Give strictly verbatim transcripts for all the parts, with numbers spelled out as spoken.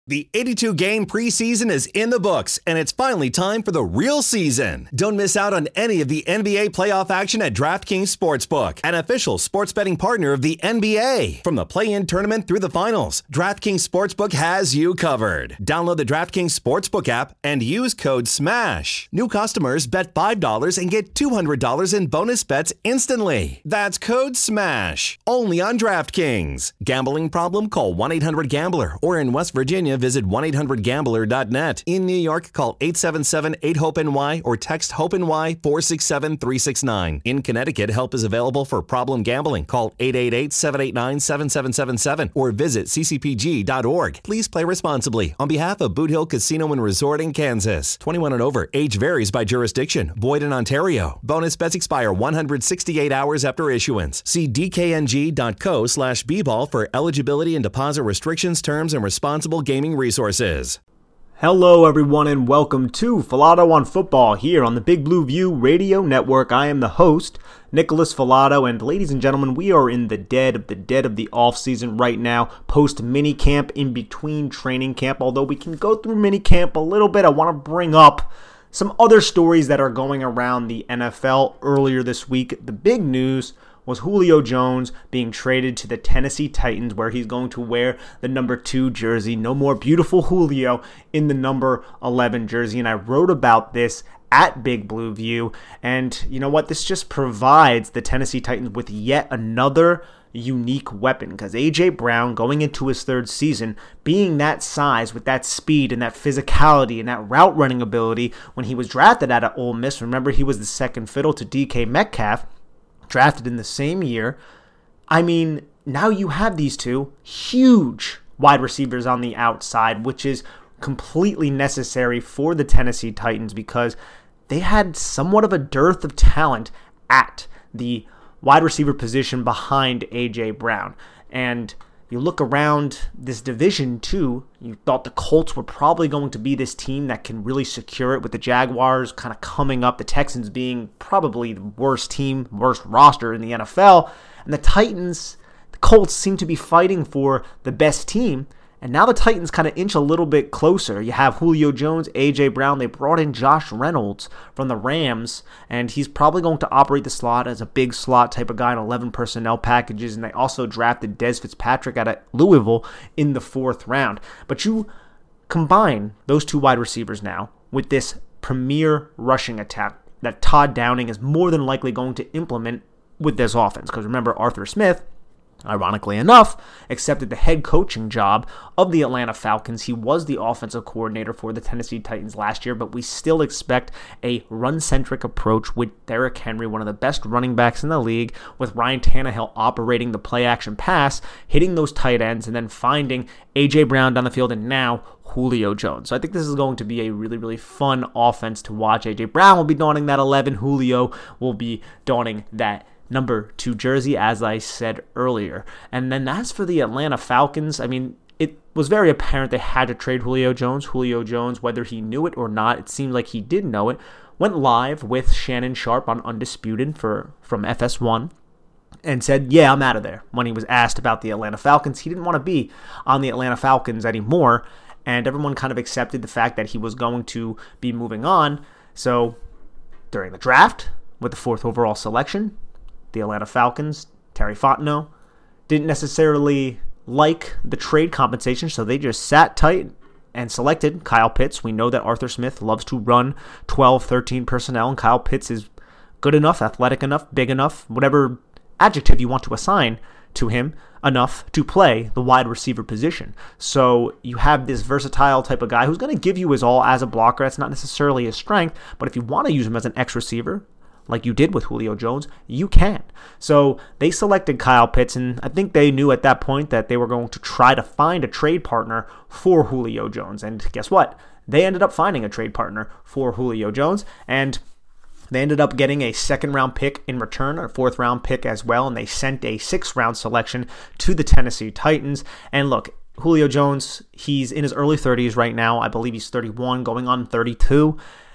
The eighty-two game preseason is in the books, and it's finally time for the real season. Don't miss out on any of the N B A playoff action at DraftKings Sportsbook, an official sports betting partner of the N B A. From the play-in tournament through the finals, DraftKings Sportsbook has you covered. Download the DraftKings Sportsbook app and use code SMASH. New customers bet five dollars and get two hundred dollars in bonus bets instantly. That's code SMASH. Only on DraftKings. Gambling problem? Call one eight hundred gambler, or in West Virginia, visit one eight hundred gambler dot net. In New York, call eight seven seven eight hope N Y or text HOPE-NY four six seven three six nine. In Connecticut, help is available for problem gambling. Call eight eight eight seven eight nine seven seven seven seven or visit c c p g dot org. Please play responsibly. On behalf of Boot Hill Casino and Resort in Kansas. twenty-one and over. Age varies by jurisdiction. Void in Ontario. Bonus bets expire one hundred sixty-eight hours after issuance. See d k n g dot co slash b ball for eligibility and deposit restrictions, terms, and responsible gaming resources. Hello everyone and welcome to Filato on Football here on the Big Blue View Radio Network. I am the host, Nicholas Filato, and ladies and gentlemen, we are in the dead of the dead of the off-season right now, post-mini camp, in between training camp. Although we can go through mini camp a little bit, I want to bring up some other stories that are going around the N F L earlier this week. The big news was Julio Jones being traded to the Tennessee Titans, where he's going to wear the number two jersey. No more beautiful Julio in the number eleven jersey. And I wrote about this at Big Blue View. And you know what? This just provides the Tennessee Titans with yet another unique weapon, because A J Brown, going into his third season, being that size with that speed and that physicality and that route running ability, when he was drafted out of Ole Miss, remember he was the second fiddle to D K Metcalf, drafted in the same year. I mean, now you have these two huge wide receivers on the outside, which is completely necessary for the Tennessee Titans because they had somewhat of a dearth of talent at the wide receiver position behind A J Brown. And you look around this division too, you thought the Colts were probably going to be this team that can really secure it, with the Jaguars kind of coming up, the Texans being probably the worst team, worst roster in the N F L, and the Titans, the Colts seem to be fighting for the best team. And now the Titans kind of inch a little bit closer. You have Julio Jones, A J Brown. They brought in Josh Reynolds from the Rams, and he's probably going to operate the slot as a big slot type of guy in eleven personnel packages. And they also drafted Dez Fitzpatrick out of Louisville in the fourth round. But you combine those two wide receivers now with this premier rushing attack that Todd Downing is more than likely going to implement with this offense. Because remember, Arthur Smith, ironically enough, accepted the head coaching job of the Atlanta Falcons. He was the offensive coordinator for the Tennessee Titans last year, but we still expect a run-centric approach with Derrick Henry, one of the best running backs in the league, with Ryan Tannehill operating the play-action pass, hitting those tight ends, and then finding A J Brown down the field, and now Julio Jones. So I think this is going to be a really, really fun offense to watch. A J Brown will be donning that eleven. Julio will be donning that number two jersey, as I said earlier. And then as for the Atlanta Falcons, I mean, it was very apparent they had to trade Julio Jones. Julio Jones, whether he knew it or not, it seemed like he did know it, went live with Shannon Sharpe on Undisputed for from F S one and said, yeah, I'm out of there. When he was asked about the Atlanta Falcons, he didn't want to be on the Atlanta Falcons anymore, and everyone kind of accepted the fact that he was going to be moving on. So during the draft, with the fourth overall selection, the Atlanta Falcons, Terry Fontenot, didn't necessarily like the trade compensation, so they just sat tight and selected Kyle Pitts. We know that Arthur Smith loves to run twelve, thirteen personnel, and Kyle Pitts is good enough, athletic enough, big enough, whatever adjective you want to assign to him, enough to play the wide receiver position. So you have this versatile type of guy who's going to give you his all as a blocker. That's not necessarily his strength, but if you want to use him as an X receiver, like you did with Julio Jones, you can. So they selected Kyle Pitts, and I think they knew at that point that they were going to try to find a trade partner for Julio Jones. And guess what? They ended up finding a trade partner for Julio Jones, and they ended up getting a second-round pick in return, a fourth-round pick as well, and they sent a sixth-round selection to the Tennessee Titans. And look, Julio Jones, he's in his early thirties right now. I believe he's thirty-one, going on thirty-two.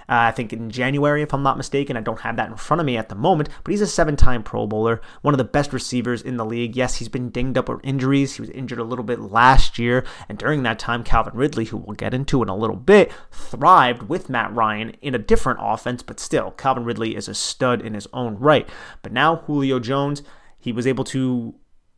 uh, I think in January, if I'm not mistaken. I don't have that in front of me at the moment, but he's a seven-time Pro Bowler, one of the best receivers in the league. Yes, he's been dinged up with injuries. He was injured a little bit last year, and during that time, Calvin Ridley, who we'll get into in a little bit, thrived with Matt Ryan in a different offense, but still, Calvin Ridley is a stud in his own right. But now Julio Jones, he was able to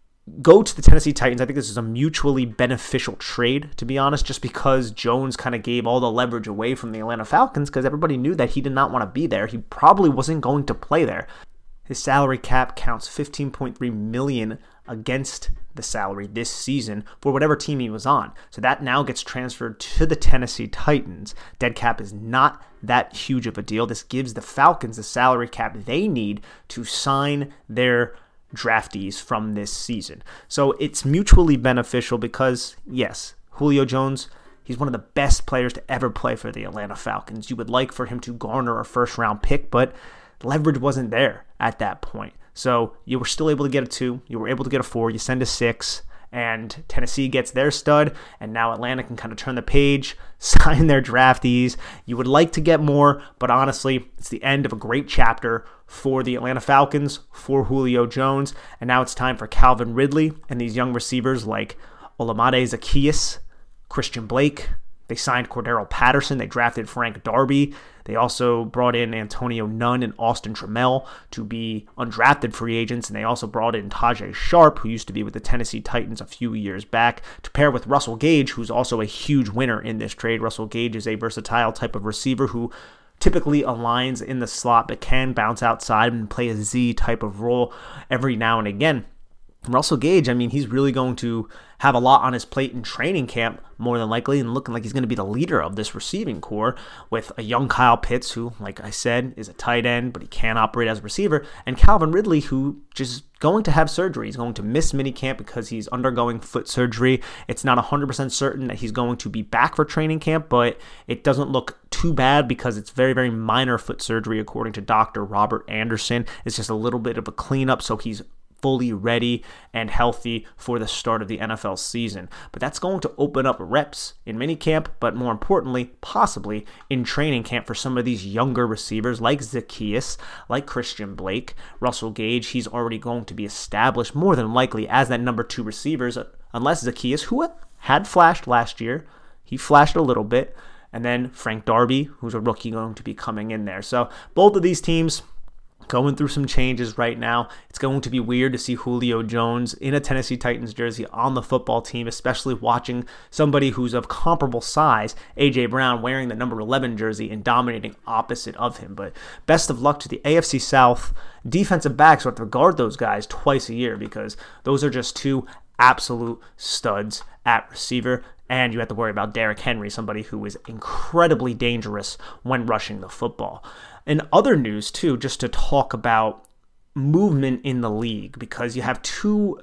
go to the Tennessee Titans. I think this is a mutually beneficial trade, to be honest, just because Jones kind of gave all the leverage away from the Atlanta Falcons because everybody knew that he did not want to be there. He probably wasn't going to play there. His salary cap counts fifteen point three million dollars against the salary this season for whatever team he was on. So that now gets transferred to the Tennessee Titans. Dead cap is not that huge of a deal. This gives the Falcons the salary cap they need to sign their draftees from this season. So it's mutually beneficial because, yes, Julio Jones, he's one of the best players to ever play for the Atlanta Falcons. You would like for him to garner a first-round pick, but leverage wasn't there at that point. So you were still able to get a two, you were able to get a four, you send a six, and Tennessee gets their stud, and now Atlanta can kind of turn the page, sign their draftees. You would like to get more, but honestly, it's the end of a great chapter for the Atlanta Falcons, for Julio Jones, and now it's time for Calvin Ridley and these young receivers like Olamide Zaccheaus, Christian Blake. They signed Cordero Patterson. They drafted Frank Darby. They also brought in Antonio Nunn and Austin Trammell to be undrafted free agents. And they also brought in Tajay Sharp, who used to be with the Tennessee Titans a few years back, to pair with Russell Gage, who's also a huge winner in this trade. Russell Gage is a versatile type of receiver who typically aligns in the slot but can bounce outside and play a Z type of role every now and again. Russell Gage, I mean, he's really going to have a lot on his plate in training camp, more than likely, and looking like he's going to be the leader of this receiving core with a young Kyle Pitts, who, like I said, is a tight end, but he can operate as a receiver, and Calvin Ridley, who just going to have surgery. He's going to miss minicamp because he's undergoing foot surgery. It's not one hundred percent certain that he's going to be back for training camp, but it doesn't look too bad because it's very, very minor foot surgery, according to Doctor Robert Anderson. It's just a little bit of a cleanup, so he's fully ready and healthy for the start of the N F L season. But that's going to open up reps in minicamp, but more importantly, possibly in training camp for some of these younger receivers like Zaccheaus, like Christian Blake, Russell Gage. He's already going to be established more than likely as that number two receivers, unless Zaccheaus, who had flashed last year, he flashed a little bit, and then Frank Darby, who's a rookie, going to be coming in there. So both of these teams going through some changes right now. It's going to be weird to see Julio Jones in a Tennessee Titans jersey on the football team, especially watching somebody who's of comparable size, A J Brown, wearing the number eleven jersey and dominating opposite of him. But best of luck to the A F C South defensive backs who have to guard those guys twice a year because those are just two absolute studs at receiver. And you have to worry about Derrick Henry, somebody who is incredibly dangerous when rushing the football. In other news, too, just to talk about movement in the league, because you have two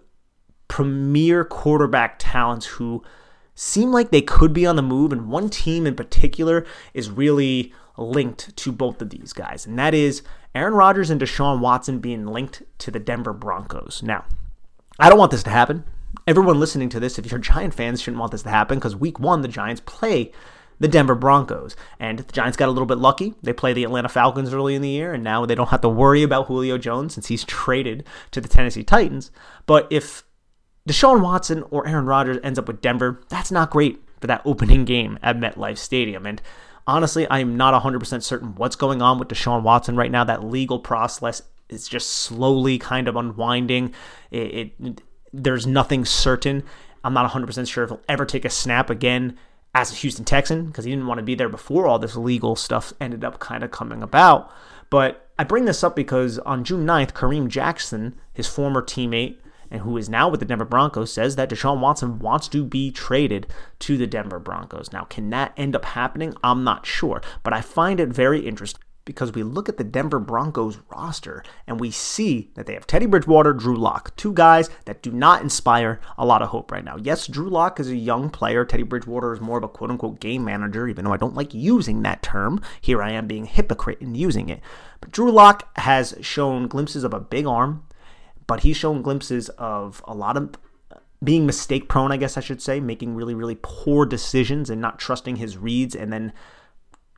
premier quarterback talents who seem like they could be on the move, and one team in particular is really linked to both of these guys, and that is Aaron Rodgers and Deshaun Watson being linked to the Denver Broncos. Now, I don't want this to happen. Everyone listening to this, if you're Giant fans, shouldn't want this to happen because week one, the Giants play the Denver Broncos. And the Giants got a little bit lucky. They play the Atlanta Falcons early in the year, and now they don't have to worry about Julio Jones since he's traded to the Tennessee Titans. But if Deshaun Watson or Aaron Rodgers ends up with Denver, that's not great for that opening game at MetLife Stadium. And honestly, I'm not one hundred percent certain what's going on with Deshaun Watson right now. That legal process is just slowly kind of unwinding. It, it There's nothing certain. I'm not one hundred percent sure if he'll ever take a snap again as a Houston Texan because he didn't want to be there before all this legal stuff ended up kind of coming about. But I bring this up because on June ninth, Kareem Jackson, his former teammate, and who is now with the Denver Broncos, says that Deshaun Watson wants to be traded to the Denver Broncos. Now, can that end up happening? I'm not sure, but I find it very interesting because we look at the Denver Broncos roster and we see that they have Teddy Bridgewater, Drew Lock, two guys that do not inspire a lot of hope right now. Yes, Drew Lock is a young player. Teddy Bridgewater is more of a quote-unquote game manager, even though I don't like using that term. Here I am being a hypocrite in using it. But Drew Lock has shown glimpses of a big arm, but he's shown glimpses of a lot of being mistake-prone, I guess I should say, making really, really poor decisions and not trusting his reads and then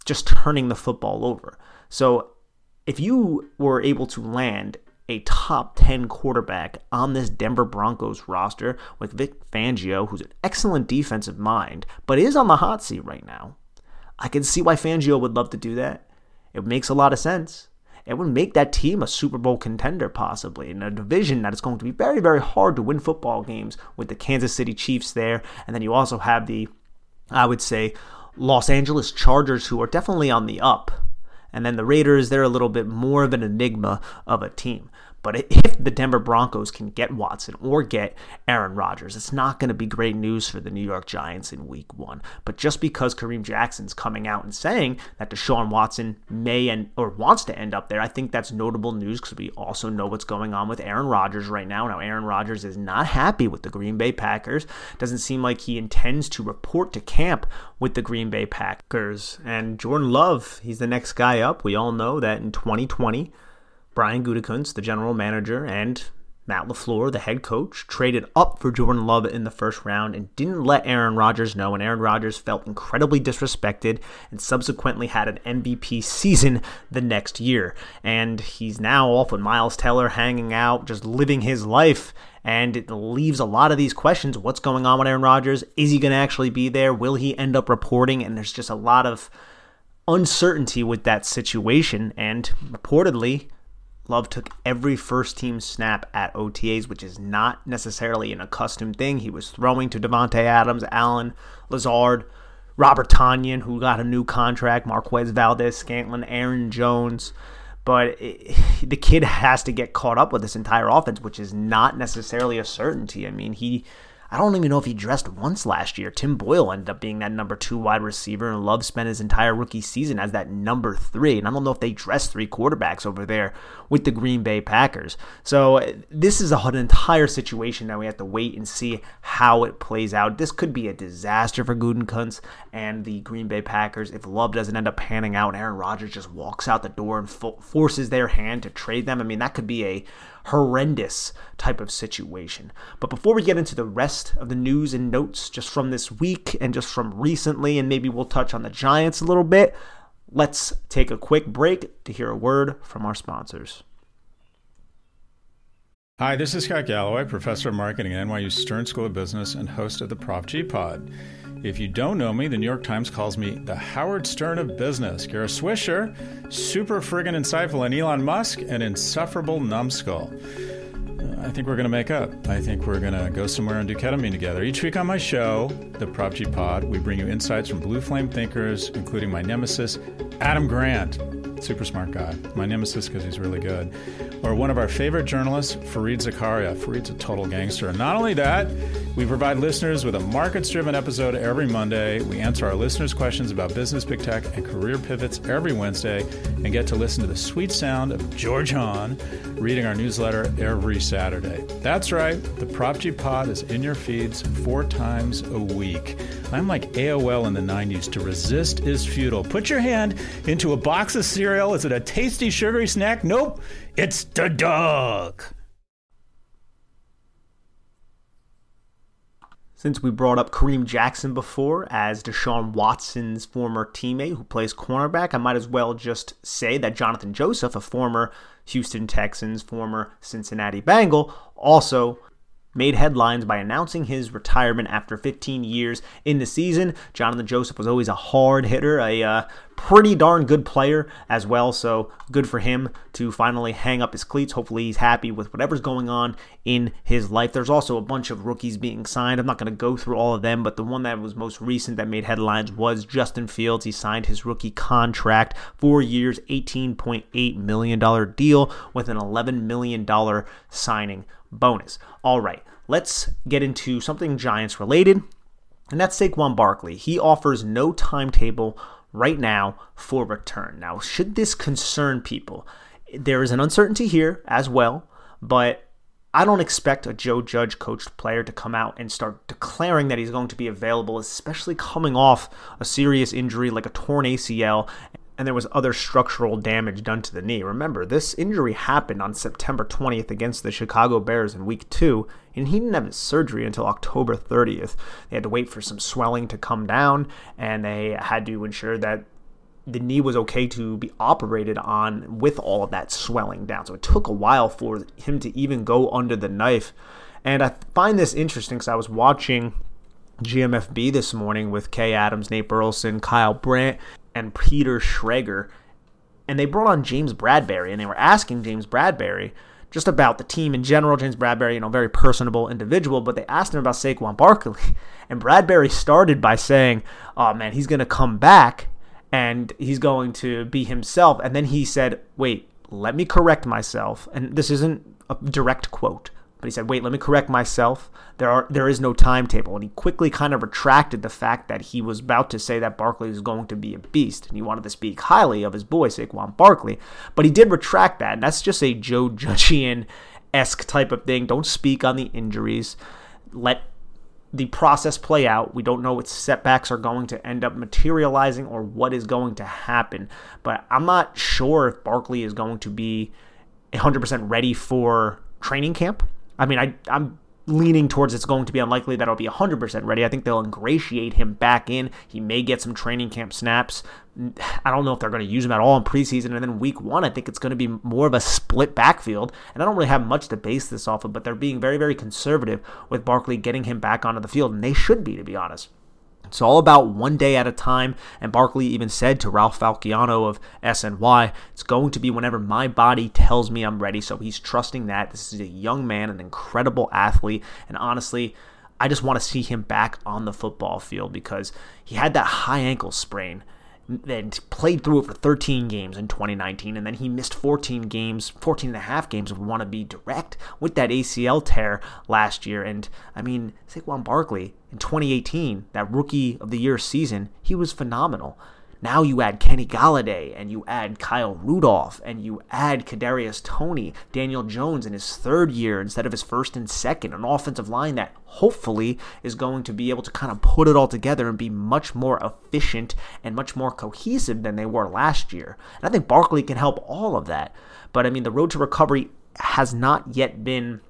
just turning the football over. So if you were able to land a top ten quarterback on this Denver Broncos roster with Vic Fangio, who's an excellent defensive mind, but is on the hot seat right now, I can see why Fangio would love to do that. It makes a lot of sense. It would make that team a Super Bowl contender possibly in a division that is going to be very, very hard to win football games with the Kansas City Chiefs there. And then you also have the, I would say, Los Angeles Chargers, who are definitely on the up. And then the Raiders, they're a little bit more of an enigma of a team. But if the Denver Broncos can get Watson or get Aaron Rodgers, it's not going to be great news for the New York Giants in week one. But just because Kareem Jackson's coming out and saying that Deshaun Watson may end or wants to end up there, I think that's notable news because we also know what's going on with Aaron Rodgers right now. Now, Aaron Rodgers is not happy with the Green Bay Packers. Doesn't seem like he intends to report to camp with the Green Bay Packers. And Jordan Love, he's the next guy up. We all know that in twenty twenty, Brian Gutekunst, the general manager, and Matt LaFleur, the head coach, traded up for Jordan Love in the first round and didn't let Aaron Rodgers know, and Aaron Rodgers felt incredibly disrespected and subsequently had an M V P season the next year. And he's now off with Miles Teller, hanging out, just living his life, and it leaves a lot of these questions. What's going on with Aaron Rodgers? Is he going to actually be there? Will he end up reporting? And there's just a lot of uncertainty with that situation, and reportedly, Love took every first-team snap at O T As, which is not necessarily an accustomed thing. He was throwing to Devontae Adams, Allen Lazard, Robert Tonyan, who got a new contract, Marquez Valdez-Scantling, Aaron Jones. But it, the kid has to get caught up with this entire offense, which is not necessarily a certainty. I mean, he... I don't even know if he dressed once last year. Tim Boyle ended up being that number two wide receiver, and Love spent his entire rookie season as that number three. And I don't know if they dressed three quarterbacks over there with the Green Bay Packers. So this is an entire situation that we have to wait and see how it plays out. This could be a disaster for Gutekunst and the Green Bay Packers if Love doesn't end up panning out and Aaron Rodgers just walks out the door and fo- forces their hand to trade them. I mean, that could be a horrendous type of situation. But before we get into the rest of the news and notes just from this week and just from recently, and maybe we'll touch on the Giants a little bit, let's take a quick break to hear a word from our sponsors. Hi, this is Scott Galloway, professor of marketing at N Y U Stern School of Business and host of the Prof G Pod. If you don't know me, the New York Times calls me the Howard Stern of business. You're a Swisher, super friggin' insightful, and Elon Musk, an insufferable numbskull. I think we're going to make up. I think we're going to go somewhere and do ketamine together. Each week on my show, the Prop G Pod, we bring you insights from blue flame thinkers, including my nemesis, Adam Grant. Super smart guy. My nemesis because he's really good. Or one of our favorite journalists, Fareed Zakaria. Fareed's a total gangster. And not only that, we provide listeners with a markets-driven episode every Monday. We answer our listeners' questions about business, big tech, and career pivots every Wednesday, and get to listen to the sweet sound of George Hahn reading our newsletter every Saturday. That's right. The Prop G Pod is in your feeds four times a week. I'm like A O L in the nineties. To resist is futile. Put your hand into a box of cereal. Is it a tasty, sugary snack? Nope. It's the dog. Since we brought up Kareem Jackson before as Deshaun Watson's former teammate who plays cornerback, I might as well just say that Jonathan Joseph, a former Houston Texans, former Cincinnati Bengal, also made headlines by announcing his retirement after fifteen years in the season. Jonathan Joseph was always a hard hitter, a uh, pretty darn good player as well, so good for him to finally hang up his cleats. Hopefully he's happy with whatever's going on in his life. There's also a bunch of rookies being signed. I'm not going to go through all of them, but the one that was most recent that made headlines was Justin Fields. He signed his rookie contract, four years, eighteen point eight million dollars deal with an eleven million dollars signing bonus. All right, let's get into something Giants related, and that's Saquon Barkley. He offers no timetable right now for return. Now, should this concern people? There is an uncertainty here as well, but I don't expect a Joe Judge coached player to come out and start declaring that he's going to be available, especially coming off a serious injury like a torn A C L, and there was other structural damage done to the knee. Remember, this injury happened on September twentieth against the Chicago Bears in week two, and he didn't have his surgery until October thirtieth. They had to wait for some swelling to come down, and they had to ensure that the knee was okay to be operated on with all of that swelling down. So it took a while for him to even go under the knife. And I find this interesting because I was watching G M F B this morning with Kay Adams, Nate Burleson, Kyle Brandt, and Peter Schrager. And they brought on James Bradberry, and they were asking James Bradberry just about the team in general. James Bradberry, you know, very personable individual, but they asked him about Saquon Barkley. And Bradberry started by saying, oh man, he's going to come back and he's going to be himself. And then he said, wait, let me correct myself. And this isn't a direct quote, but he said, wait, let me correct myself. There are there is no timetable. And he quickly kind of retracted the fact that he was about to say that Barkley was going to be a beast. And he wanted to speak highly of his boy, Saquon Barkley. But he did retract that. And that's just a Joe Judgian-esque type of thing. Don't speak on the injuries. Let the process play out. We don't know what setbacks are going to end up materializing or what is going to happen. But I'm not sure if Barkley is going to be one hundred percent ready for training camp. I mean, I, I'm leaning towards it's going to be unlikely that he'll be one hundred percent ready. I think they'll ingratiate him back in. He may get some training camp snaps. I don't know if they're going to use him at all in preseason. And then week one, I think it's going to be more of a split backfield. And I don't really have much to base this off of, but they're being very, very conservative with Barkley getting him back onto the field. And they should be, to be honest. It's all about one day at a time, and Barkley even said to Ralph Falciano of S N Y, it's going to be whenever my body tells me I'm ready, so he's trusting that. This is a young man, an incredible athlete, and honestly, I just want to see him back on the football field because he had that high ankle sprain and played through it for thirteen games in twenty nineteen, and then he missed fourteen games, fourteen and a half games if we want to be direct, with that A C L tear last year. And I mean, Saquon Barkley in twenty eighteen, that rookie of the year season, he was phenomenal. Now you add Kenny Golladay, and you add Kyle Rudolph, and you add Kadarius Toney, Daniel Jones in his third year instead of his first and second, an offensive line that hopefully is going to be able to kind of put it all together and be much more efficient and much more cohesive than they were last year. And I think Barkley can help all of that. But I mean, the road to recovery has not yet been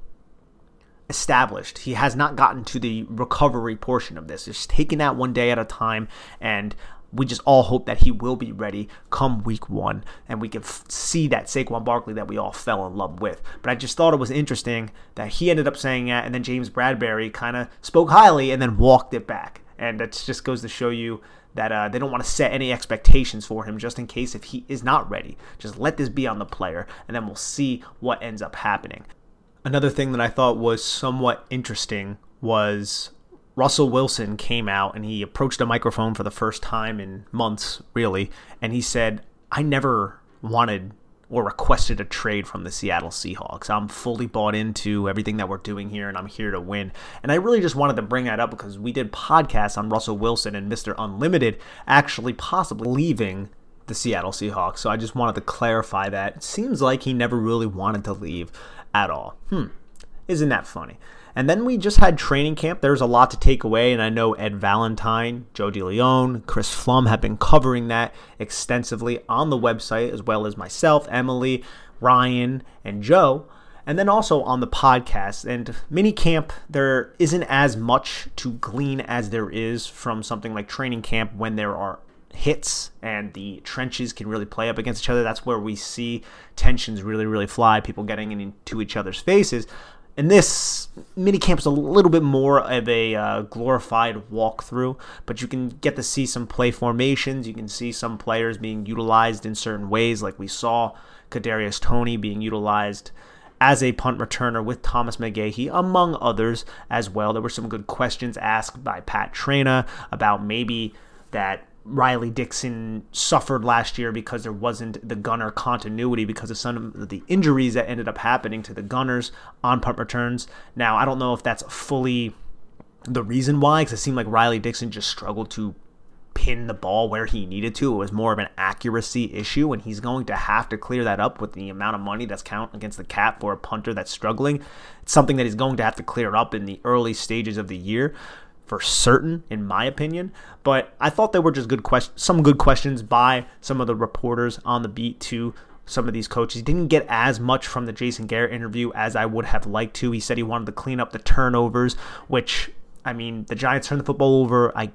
established. He has not gotten to the recovery portion of this. It's taking that one day at a time, and we just all hope that he will be ready come week one, and we can f- see that Saquon Barkley that we all fell in love with. But I just thought it was interesting that he ended up saying that, and then James Bradberry kind of spoke highly and then walked it back. And that just goes to show you that uh, they don't want to set any expectations for him just in case if he is not ready. Just let this be on the player, and then we'll see what ends up happening. Another thing that I thought was somewhat interesting was Russell Wilson came out and he approached a microphone for the first time in months, really, and he said, I never wanted or requested a trade from the Seattle Seahawks. I'm fully bought into everything that we're doing here, and I'm here to win. And I really just wanted to bring that up because we did podcasts on Russell Wilson and Mister Unlimited actually possibly leaving the Seattle Seahawks. So I just wanted to clarify that. It seems like he never really wanted to leave at all. Hmm. Isn't that funny? And then we just had training camp. There's a lot to take away, and I know Ed Valentine, Joe DeLeon, Chris Flum have been covering that extensively on the website, as well as myself, Emily, Ryan, and Joe. And then also on the podcast. And mini camp, there isn't as much to glean as there is from something like training camp when there are hits and the trenches can really play up against each other. That's where we see tensions really, really fly, people getting into each other's faces. And this minicamp is a little bit more of a uh, glorified walkthrough, but you can get to see some play formations. You can see some players being utilized in certain ways, like we saw Kadarius Toney being utilized as a punt returner with Thomas McGahee, among others as well. There were some good questions asked by Pat Traina about maybe that Riley Dixon suffered last year because there wasn't the gunner continuity because of some of the injuries that ended up happening to the gunners on punt returns. Now, I don't know if that's fully the reason why, because it seemed like Riley Dixon just struggled to pin the ball where he needed to. It was more of an accuracy issue, and he's going to have to clear that up with the amount of money that's count against the cap for a punter that's struggling. It's something that he's going to have to clear up in the early stages of the year, for certain, in my opinion. But I thought there were just good questions, some good questions by some of the reporters on the beat to some of these coaches. He didn't get as much from the Jason Garrett interview as I would have liked to. He said he wanted to clean up the turnovers, which, I mean, the Giants turned the football over, I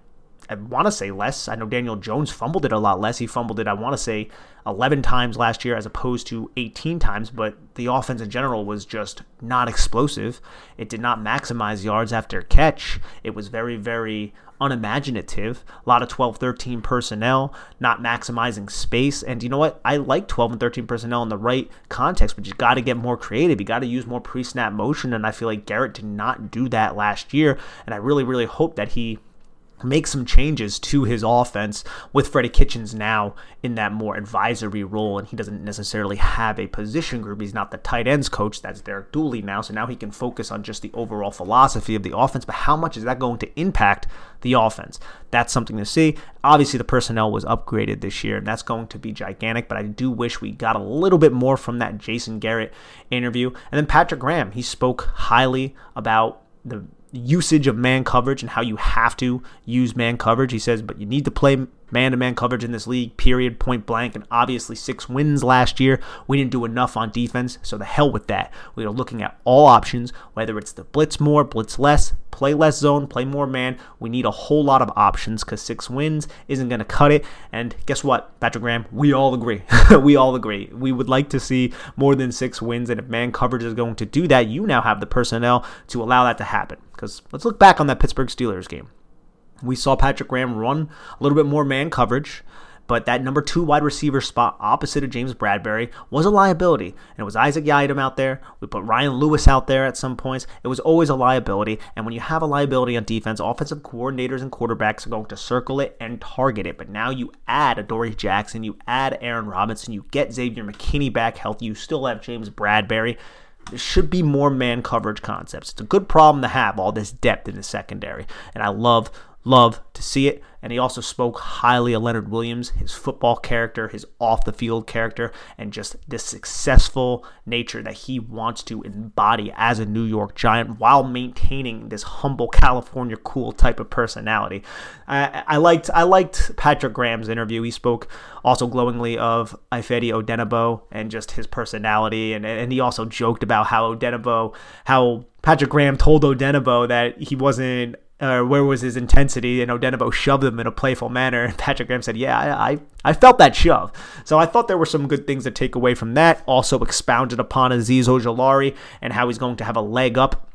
I want to say less. I know Daniel Jones fumbled it a lot less. He fumbled it, I want to say, eleven times last year as opposed to eighteen times, but the offense in general was just not explosive. It did not maximize yards after catch. It was very, very unimaginative. A lot of twelve thirteen personnel, not maximizing space. And you know what? I like twelve and thirteen personnel in the right context, but you got to get more creative. You got to use more pre-snap motion, and I feel like Garrett did not do that last year, and I really, really hope that he make some changes to his offense with Freddie Kitchens now in that more advisory role, and he doesn't necessarily have a position group. He's not the tight ends coach. That's Derek Dooley now, so now he can focus on just the overall philosophy of the offense, but how much is that going to impact the offense? That's something to see. Obviously, the personnel was upgraded this year, and that's going to be gigantic, but I do wish we got a little bit more from that Jason Garrett interview. And then Patrick Graham, he spoke highly about the usage of man coverage and how you have to use man coverage. He says, but you need to play man-to-man coverage in this league, period, point blank. And obviously six wins last year. We didn't do enough on defense, so the hell with that. We are looking at all options, whether it's the blitz more, blitz less, play less zone, play more man. We need a whole lot of options because six wins isn't going to cut it. And guess what, Patrick Graham? We all agree. we all agree. We would like to see more than six wins, and if man coverage is going to do that, you now have the personnel to allow that to happen. Because let's look back on that Pittsburgh Steelers game. We saw Patrick Graham run a little bit more man coverage, but that number two wide receiver spot opposite of James Bradbury was a liability. And it was Isaac Yiadom out there. We put Ryan Lewis out there at some points. It was always a liability. And when you have a liability on defense, offensive coordinators and quarterbacks are going to circle it and target it. But now you add Adoree Jackson, you add Aaron Robinson, you get Xavier McKinney back healthy, you still have James Bradbury. There should be more man coverage concepts. It's a good problem to have, all this depth in the secondary. And I love, love to see it. And he also spoke highly of Leonard Williams, his football character, his off-the-field character, and just this successful nature that he wants to embody as a New York Giant while maintaining this humble California cool type of personality. I, I liked I liked Patrick Graham's interview. He spoke also glowingly of Ifeadi Odenigbo and just his personality, and, and he also joked about how Odenigbo, how Patrick Graham told Odenigbo that he wasn't Uh, where was his intensity, and Odenigbo shoved him in a playful manner. And Patrick Graham said, yeah, I, I I felt that shove. So I thought there were some good things to take away from that. Also expounded upon Azeez Ojulari and how he's going to have a leg up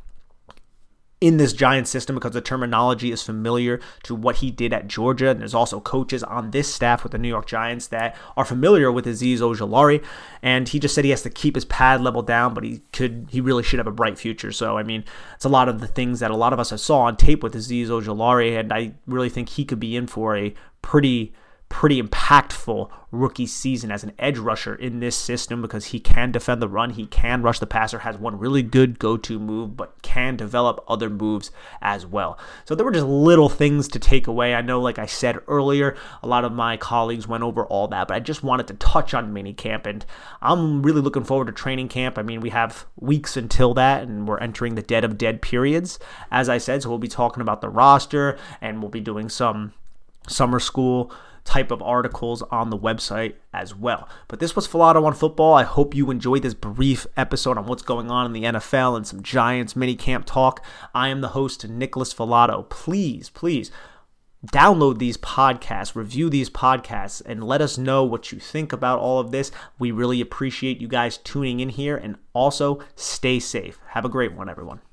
in this Giants system because the terminology is familiar to what he did at Georgia. And there's also coaches on this staff with the New York Giants that are familiar with Azeez Ojulari. And he just said he has to keep his pad level down, but he could, he really should have a bright future. So, I mean, it's a lot of the things that a lot of us saw on tape with Azeez Ojulari. And I really think he could be in for a pretty pretty impactful rookie season as an edge rusher in this system because he can defend the run, he can rush the passer, has one really good go-to move, but can develop other moves as well. So there were just little things to take away. I know, like I said earlier, a lot of my colleagues went over all that, but I just wanted to touch on minicamp, and I'm really looking forward to training camp. I mean, we have weeks until that, and we're entering the dead of dead periods, as I said, so we'll be talking about the roster, and we'll be doing some summer school type of articles on the website as well. But this was Filato on Football. I hope you enjoyed this brief episode on what's going on in the N F L and some Giants minicamp talk. I am the host, Nicholas Filato. Please, please download these podcasts, review these podcasts, and let us know what you think about all of this. We really appreciate you guys tuning in here, and also stay safe. Have a great one, everyone.